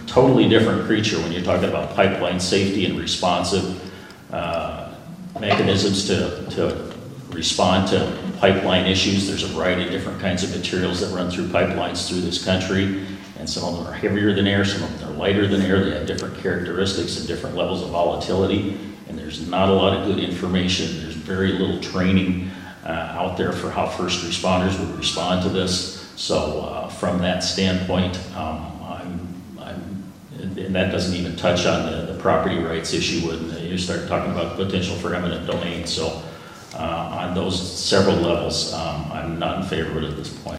totally different creature when you're talking about pipeline safety and responsive mechanisms to respond to pipeline issues. There's a variety of different kinds of materials that run through pipelines through this country, and some of them are heavier than air, some of them are lighter than air. They have different characteristics and different levels of volatility, and there's not a lot of good information. There's very little training out there for how first responders would respond to this. So from that standpoint, and that doesn't even touch on the property rights issue when you start talking about potential for eminent domain. So on those several levels, I'm not in favor of it at this point.